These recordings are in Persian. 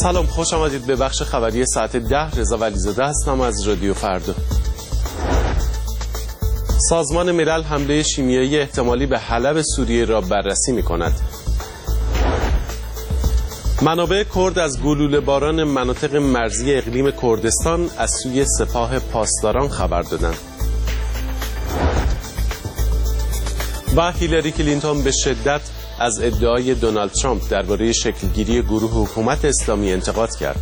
سلام، خوش آمدید به بخش خبری ساعت 10. رضا ولیزاده هستم از رادیو فردا. سازمان ملل حمله شیمیایی احتمالی به حلب سوریه را بررسی می‌کند. منابع کرد از گلوله باران مناطق مرزی اقلیم کردستان از سوی سپاه پاسداران خبر دادند. و هیلاری کلینتون به شدت از ادعای دونالد ترامپ درباره شکلگیری گروه حکومت اسلامی انتقاد کرد.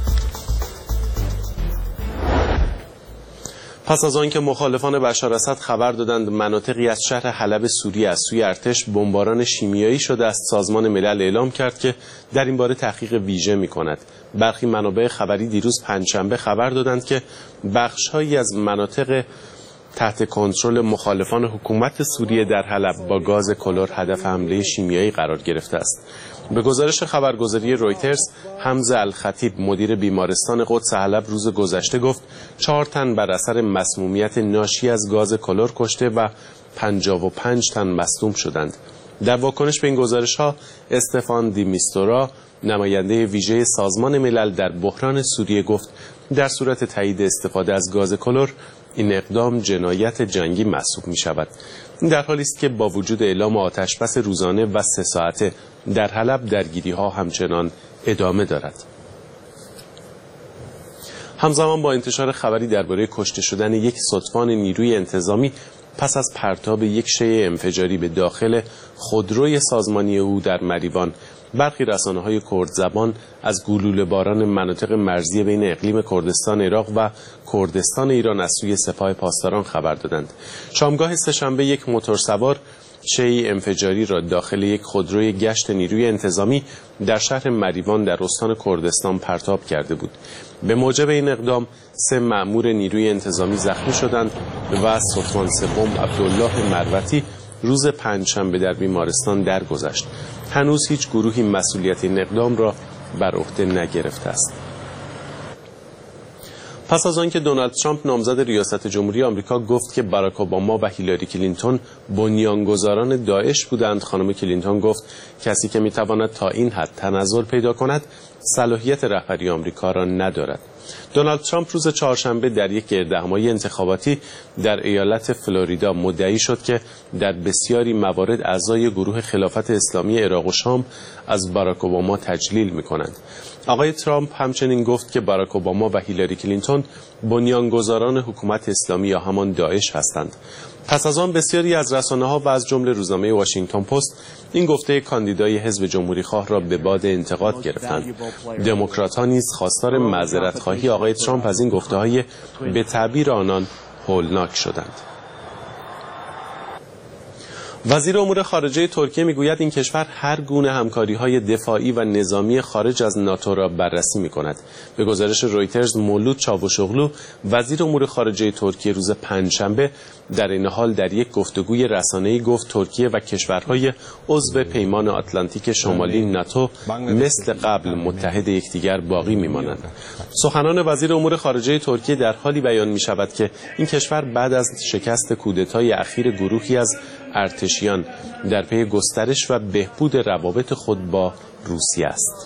پس از آنکه مخالفان بشار اسد خبر دادند مناطقی از شهر حلب سوریه از سوی ارتش بمباران شیمیایی شده است، سازمان ملل اعلام کرد که در این باره تحقیق ویژه می‌کند. برخی منابع خبری دیروز پنجشنبه خبر دادند که بخش‌هایی از مناطق تحت کنترل مخالفان حکومت سوریه در حلب با گاز کلور هدف حمله شیمیایی قرار گرفته است. به گزارش خبرگزاری رویترز، حمزه الخطیب مدیر بیمارستان قدس حلب روز گذشته گفت 4 تن بر اثر مسمومیت ناشی از گاز کلور کشته و 55 تن مصدوم شدند. در واکنش به این گزارش‌ها، استفان دی میستورا، نماینده ویژه سازمان ملل در بحران سوریه گفت در صورت تایید استفاده از گاز کلور این اقدام جنایت جنگی محسوب می شود. در حالی است که با وجود اعلام آتش بس روزانه و 3 ساعته در حلب درگیری ها همچنان ادامه دارد. همزمان با انتشار خبری درباره کشته شدن یک ستوان نیروی انتظامی پس از پرتاب یک شیء انفجاری به داخل خودروی سازمانی او در مریوان، برخی رسانه‌های کرد زبان از گلوله باران مناطق مرزی بین اقلیم کردستان عراق و کردستان ایران از سوی سپاه پاسداران خبر دادند. شامگاه سه‌شنبه یک موتورسوار شیء انفجاری را داخل یک خودروی گشت نیروی انتظامی در شهر مریوان در استان کردستان پرتاب کرده بود. به موجب این اقدام 3 مأمور نیروی انتظامی زخمی شدند و ستوان سوم عبدالله مروتی روز پنجشنبه در بیمارستان درگذشت. هنوز هیچ گروهی مسئولیت این اقدام را بر عهده نگرفته است. پس از آنکه دونالد ترامپ نامزد ریاست جمهوری آمریکا گفت که باراک اوباما و هیلاری کلینتون بنیانگذاران داعش بودند، خانم کلینتون گفت کسی که میتواند تا این حد تنزل پیدا کند صلاحیت رهبری آمریکا را ندارد. دونالد ترامپ روز چهارشنبه در یک گردهمایی انتخاباتی در ایالت فلوریدا مدعی شد که در بسیاری موارد اعضای گروه خلافت اسلامی عراق و شام از باراک اوباما تجلیل می‌کنند. آقای ترامپ همچنین گفت که باراک اوباما و هیلاری کلینتون بنیانگذاران حکومت اسلامی یا همان داعش هستند. پس از آن بسیاری از رسانه‌ها و از جمله روزنامه واشنگتن پست این گفته کاندیدای حزب جمهوری‌خواه را به باد انتقاد گرفتند. دموکرات‌ها نیز خواستار معذرت‌خواهی آقای ترامپ از این گفته‌های به تعبیر آنان هولناک شدند. وزیر امور خارجه ترکیه میگوید این کشور هر گونه همکاری‌های دفاعی و نظامی خارج از ناتو را بررسی می‌کند. به گزارش رویترز، مولود چاوشوغلو وزیر امور خارجه ترکیه روز پنجشنبه در این حال در یک گفتگوی رسانه‌ای گفت ترکیه و کشورهای عضو پیمان آتلانتیک شمالی ناتو مثل قبل متحد یکدیگر باقی می‌مانند. سخنان وزیر امور خارجه ترکیه در حالی بیان می‌شود که این کشور بعد از شکست کودتای اخیر گروهی از ارتشیان در پی گسترش و بهبود روابط خود با روسیه است.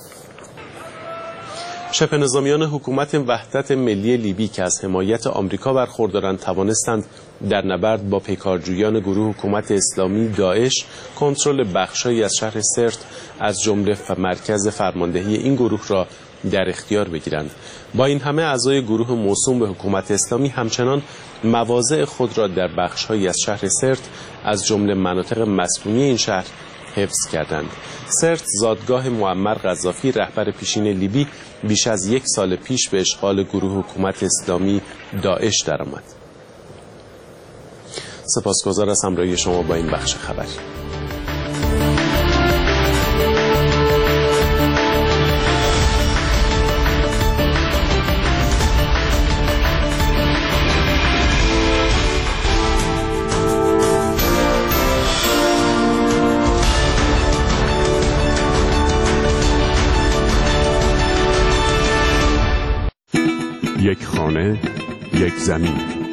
شبه نظامیان حکومت وحدت ملی لیبی که از حمایت آمریکا برخوردارند توانستند در نبرد با پیکارجویان گروه حکومت اسلامی داعش کنترل بخشایی از شهر سرت از جمله مرکز فرماندهی این گروه را در اختیار بگیرند. با این همه اعضای گروه موسوم به حکومت اسلامی همچنان مواضع خود را در بخش‌هایی از شهر سرت از جمله مناطق مسکونی این شهر حفظ کردند. سرت زادگاه معمر قذافی رهبر پیشین لیبی بیش از 1 سال پیش به اشغال گروه حکومت اسلامی داعش درآمد. سپاسگزار از همراهی شما با این بخش خبری. یک خانه، یک زمین.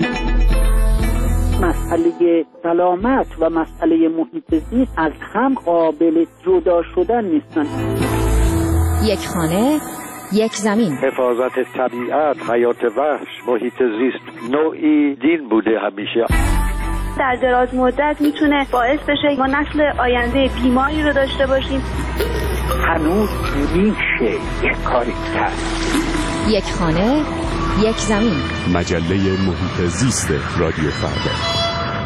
مسئله سلامت و مسئله محیط زیست از هم قابل جدا شدن نیستن. یک خانه، یک زمین. حفاظت طبیعت، حیات وحش، محیط زیست نوعی دین بوده همیشه. در دراز مدت میتونه باعث بشه ما نسل آینده بیماری رو داشته باشیم. هنوز میشه یک کاری کرد. یک خانه، یک زمین. مجله محیط زیست رادیو فردا.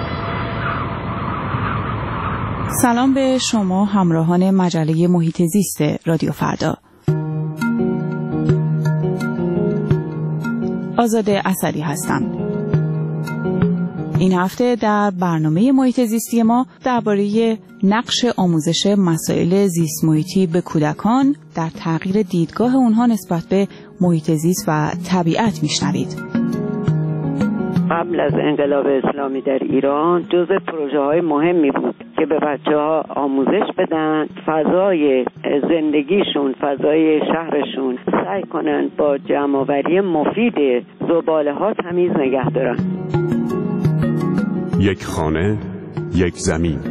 سلام به شما همراهان مجله محیط زیست رادیو فردا. آزاده اسدی هستم. این هفته در برنامه محیط زیستی ما درباره نقش آموزش مسائل زیست محیطی به کودکان در تغییر دیدگاه اونها نسبت به محیط زیست و طبیعت میشنوید. قبل از انقلاب اسلامی در ایران جزء پروژه‌های مهمی بود که به بچه‌ها آموزش بدن فضای زندگیشون، فضای شهرشون سعی کنن با جمع‌آوری مفید زباله‌ها تمیز نگه دارن. یک خانه، یک زمین.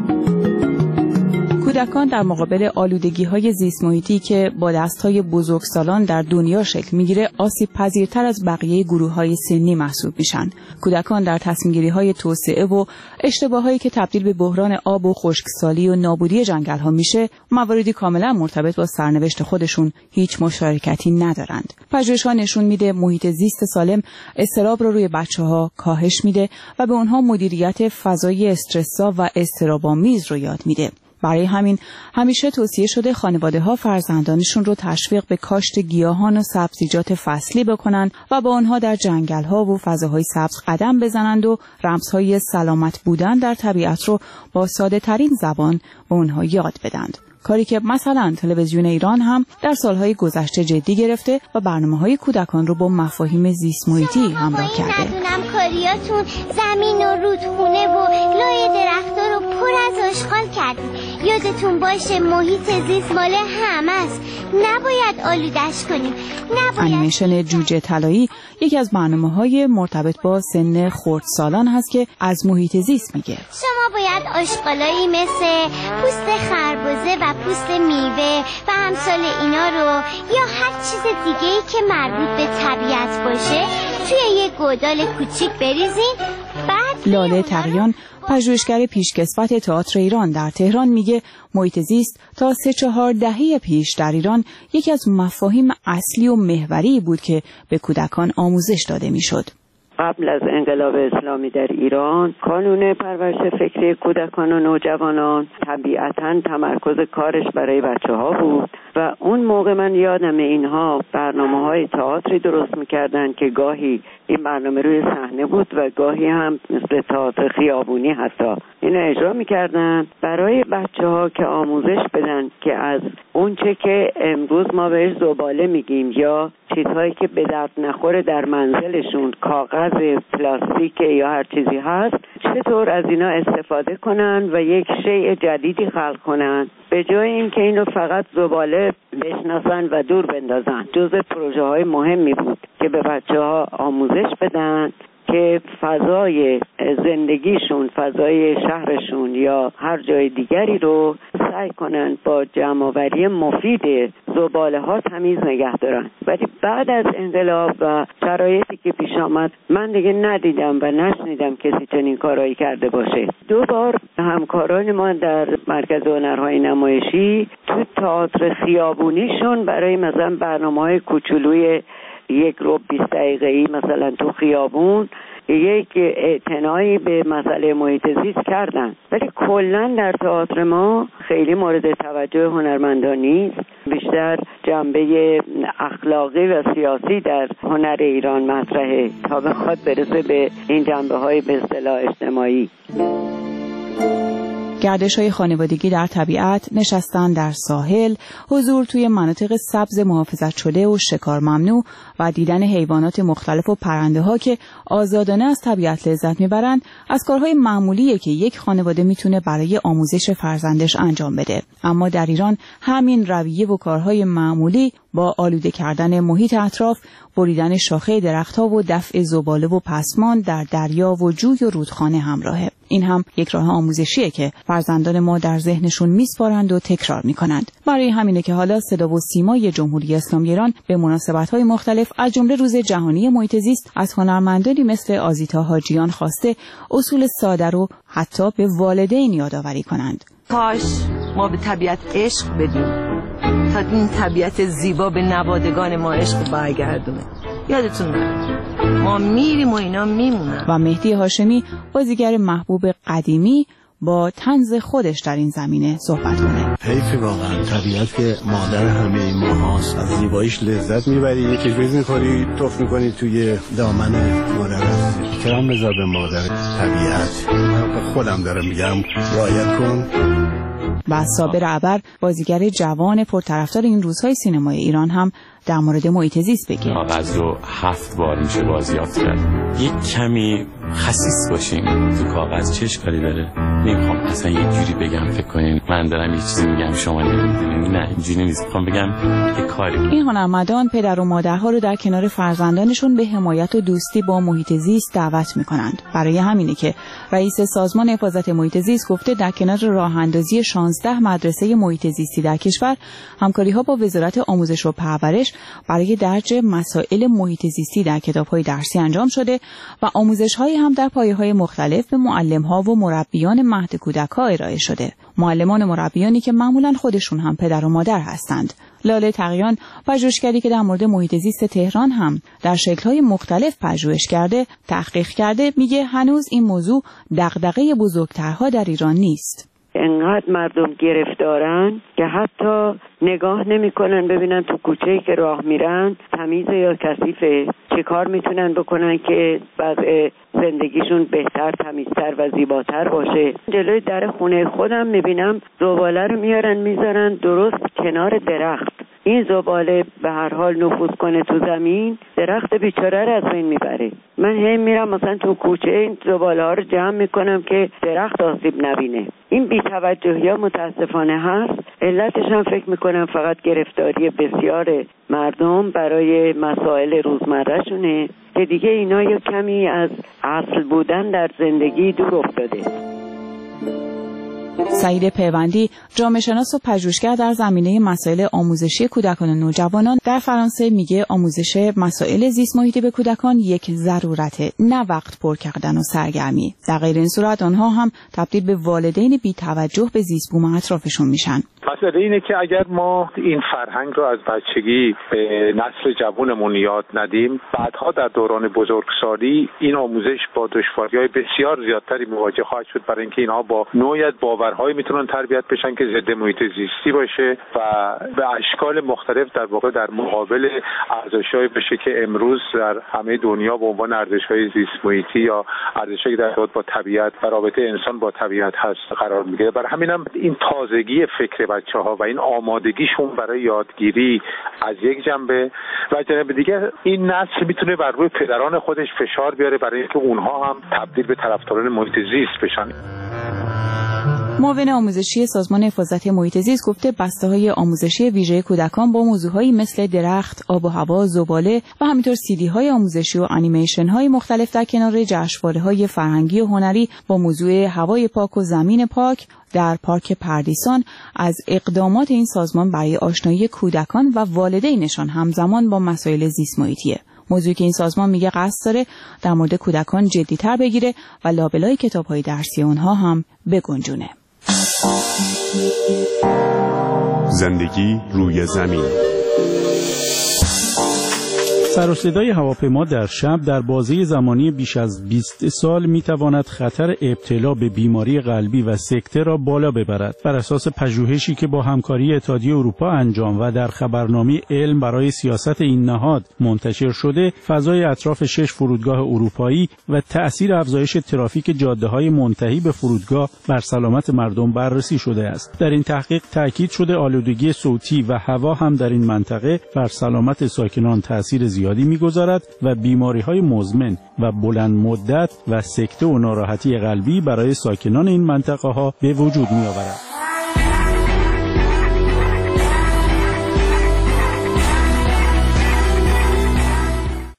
کودکان در مقابل آلودگی‌های زیست محیطی که با دست‌های بزرگسالان در دنیا شکل می‌گیره، آسیب پذیرتر از بقیه گروه‌های سنی محسوب میشن. کودکان در تصمیم‌گیری‌های توسعه و اشتباهایی که تبدیل به بحران آب و خشکسالی و نابودی جنگل‌ها میشه، مواردی کاملا مرتبط با سرنوشت خودشون هیچ مشارکتی ندارند. پژوهش‌ها نشون میده محیط زیست سالم اضطراب رو روی بچه‌ها کاهش میده و به اونها مدیریت فضای استرس‌زا و اضطراب‌آمیز رو یاد میده. برای همین همیشه توصیه شده خانواده‌ها فرزندانشون رو تشویق به کاشت گیاهان و سبزیجات فصلی بکنن و با آنها در جنگل‌ها و فضاهای سبز قدم بزنند و رمزهای سلامت بودن در طبیعت رو با ساده‌ترین زبان به اونها یاد بدند. کاری که مثلا تلویزیون ایران هم در سالهای گذشته جدی گرفته و برنامه‌های کودکان رو با مفاهیم زیست محیطی همراه کرده. ندونم کاریاتون زمین و رودخونه و لای درخت‌ها رو پر از آشغال کردید. یادتون باشه محیط زیست مال همه است. نباید آلودش کنیم. انیمیشن جوجه طلایی یکی از برنامه‌های مرتبط با سن خردسالان هست که از محیط زیست میگه. شما باید آشغالایی مثل پوست خربزه و پوست میوه و امثال اینا رو یا هر چیز دیگه‌ای که مربوط به طبیعت باشه توی یک گودال کوچیک بریزین. بعد لاله تقیان پژوهشگر پیشکسوت تئاتر ایران در تهران میگه محیط زیست تا 3-4 دهه پیش در ایران یکی از مفاهیم اصلی و محوری بود که به کودکان آموزش داده میشد. قبل از انقلاب اسلامی در ایران کانون پرورش فکری کودکان و نوجوانان طبیعتاً تمرکز کارش برای بچه‌ها بود و اون موقع من یادم اینها برنامه‌های تئاتری درست می‌کردن که گاهی این برنامه روی صحنه بود و گاهی هم مثل تئاتر خیابونی حتی اینو اجرا می‌کردن برای بچه‌ها که آموزش بدن که از اون چه که امروز ما بهش زباله میگیم یا چیزهایی که به درد نخوره در منزلشون کاغذ، پلاستیک یا هر چیزی هست چطور از اینا استفاده کنن و یک شیء جدیدی خلق کنن به جای اینکه اینو فقط زباله بشناسن و دور بندازن. جزء پروژه‌های مهمی بود که به بچه‌ها آموزش بدن که فضای زندگیشون، فضای شهرشون یا هر جای دیگری رو سعی کنن با جمع‌آوری مفید زباله‌ها تمیز نگه دارن. ولی بعد از انقلاب و شرایطی که پیش آمد من دیگه ندیدم و نشنیدم کسی چنین کارایی کرده باشه. 2 بار همکاران ما در مرکز هنرهای نمایشی تو تئاتر خیابونیشون برای مثلا برنامه‌های کوچولوی 1 رو 20 دقیقه‌ای مثلا تو خیابون یک اعتنایی به مسئله محیط زیست کردن، ولی کلا در تئاتر ما خیلی مورد توجه هنرمندان نیست. بیشتر جنبه اخلاقی و سیاسی در هنر ایران مطرحه تا بخواد برسه به این جنبه‌های به اصطلاح اجتماعی. گردش‌های خانوادگی در طبیعت، نشستن در ساحل، حضور توی مناطق سبز محافظت شده و شکار ممنوع و دیدن حیوانات مختلف و پرنده‌ها که آزادانه از طبیعت لذت می‌برند، از کارهای معمولیه که یک خانواده میتونه برای آموزش فرزندش انجام بده. اما در ایران همین رویه و کارهای معمولی با آلوده کردن محیط اطراف، بریدن شاخه درخت‌ها و دفع زباله و پسماند در دریا و جوی و رودخانه همراهه. این هم یک راه آموزشیه که فرزندان ما در ذهنشون میسپارند و تکرار میکنند. برای همینه که حالا صدا و سیمای جمهوری اسلامی ایران به مناسبت‌های مختلف از جمله روز جهانی محیط زیست از هنرمندانی مثل آزیتا حاجیان خواسته اصول ساده رو حتی به والدین یادآوری کنند. کاش ما به طبیعت عشق بدیم تا این طبیعت زیبا به نوادگان ما عشق برگردونه. یادتون نره ما میریم و اینا میمونن. و مهدی هاشمی بازیگر محبوب قدیمی با طنز خودش در این زمینه صحبت کنه. حیف واقعا طبیعت که مادر همه ما هاست، از زیباییش لذت میبری، یکی ریز میخوری توف میکنی توی دامن مادر. کرم بذار به مادر طبیعت. من خودم دارم میگم رعایت کن. و صابر عبر بازیگر جوان پرطرفدار این روزهای سینمای ایران هم در مورد محیط زیست بگه. کاغذ رو 7 بار میشه بازیافت کرد. یک کمی خسیس باشیم تو کاغذ چه اشکالی داره؟ نمیخوام اصلا یه جوری بگم فکر کنین من دارم یه چیزی میگم شما نمیدونین. نه اینجوری نیست. میخوام بگم یه کاری. این هنرمندان پدر و مادرها رو در کنار فرزندانشون به حمایت و دوستی با محیط زیست دعوت میکنند. برای همینه که رئیس سازمان حفاظت محیط زیست گفته در کنار راه اندازی 16 مدرسه محیط زیستی در کشور، همکاری‌ها با وزارت آموزش و پرورش برای درج مسائل محیط زیستی در کتاب‌های درسی انجام شده و آموزش‌هایی هم در پایه‌های مختلف به معلم‌ها و مربیان مهد کودک‌ها ارائه شده. معلمان و مربیانی که معمولاً خودشون هم پدر و مادر هستند. لاله تقیان، پژوهشگری که در مورد محیط زیست تهران هم در شکل‌های مختلف پژوهش کرده، تحقیق کرده، میگه هنوز این موضوع دغدغه بزرگترها در ایران نیست. انقدر مردم گرفتارن که حتی نگاه نمی‌کنن ببینن تو کوچه‌ای که راه میرن تمیزه یا کثیفه، چه کار میتونن بکنن که وضع زندگیشون بهتر، تمیزتر و زیباتر باشه. جلوی در خونه خودم میبینم زباله رو میارن میذارن درست کنار درخت. این زباله به هر حال نفوذ کنه تو زمین، درخت بیچاره رو از بین میبره. من هم میرم مثلا تو کوچه این زباله ها رو جمع میکنم که درخت آسیب نبینه. این بی‌توجهی ها متاسفانه هست. علتش هم فکر میکنم فقط گرفتاری بسیار مردم برای مسائل روزمره‌شونه که دیگه اینا یه کمی از اصل بودن در زندگی دور افتاده. سعید پیوندی، جامعه شناس و پژوهشگر در زمینه مسائل آموزشی کودکان و نوجوانان در فرانسه، میگه آموزش مسائل زیست محیطی به کودکان یک ضرورته، نه وقت پر کردن و سرگرمی. در غیر این صورت آنها هم تبدیل به والدین بی‌توجه به زیست بوم اطرافشون میشن. مسئله اینه که اگر ما این فرهنگ رو از بچگی به نسل جوانمون یاد ندیم، بعدها در دوران بزرگسالی این آموزش با دشواری‌های بسیار زیادتری مواجه خواهد شد، برای اینکه اینها با نوعیت باورهایی میتونن تربیت بشن که ضد محیط زیستی باشه و به اشکال مختلف در واقع در مقابل ارزش‌هایی بشه که امروز در همه دنیا به عنوان ارزش‌های زیست محیطی یا ارزش‌هایی در ارتباط با طبیعت و رابطه انسان با طبیعت هست قرار میگیره. برای همینم این تازگی فکر بچه‌ها و این آمادگیشون برای یادگیری از یک جنبه و جنبه دیگه این نسل میتونه بر روی پدران خودش فشار بیاره برای اینکه اونها هم تبدیل به طرفداران محیط زیست بشن. معاون آموزشی سازمان حفاظت محیط زیست گفته بسته‌های آموزشی ویژه کودکان با موضوعهایی مثل درخت، آب و هوا، زباله و همینطور سیدی‌های آموزشی و انیمیشن‌های مختلف در کنار جشنواره‌های فرهنگی و هنری با موضوع هوای پاک و زمین پاک در پارک پردیسان از اقدامات این سازمان برای آشنایی کودکان و والدینشان همزمان با مسائل زیست محیطیه. موضوعی که این سازمان میگه قصد داره در مورد کودکان جدی‌تر بگیره و لابلای کتاب‌های درسی اونها هم بگنجونه. زندگی روی زمین. سر و صدای هواپیما در شب در بازه زمانی بیش از 20 سال میتواند خطر ابتلا به بیماری قلبی و سکته را بالا ببرد. بر اساس پژوهشی که با همکاری اتحادیه اروپا انجام و در خبرنامه علم برای سیاست این نهاد منتشر شده، فضای اطراف 6 فرودگاه اروپایی و تأثیر افزایش ترافیک جاده‌های منتهی به فرودگاه بر سلامت مردم بررسی شده است. در این تحقیق تأکید شده آلودگی صوتی و هوا هم در این منطقه بر سلامت ساکنان تأثیر زیادی می‌گذارد و بیماری‌های مزمن و بلند مدت و سکته و ناراحتی قلبی برای ساکنان این منطقه‌ها به وجود می‌آورد.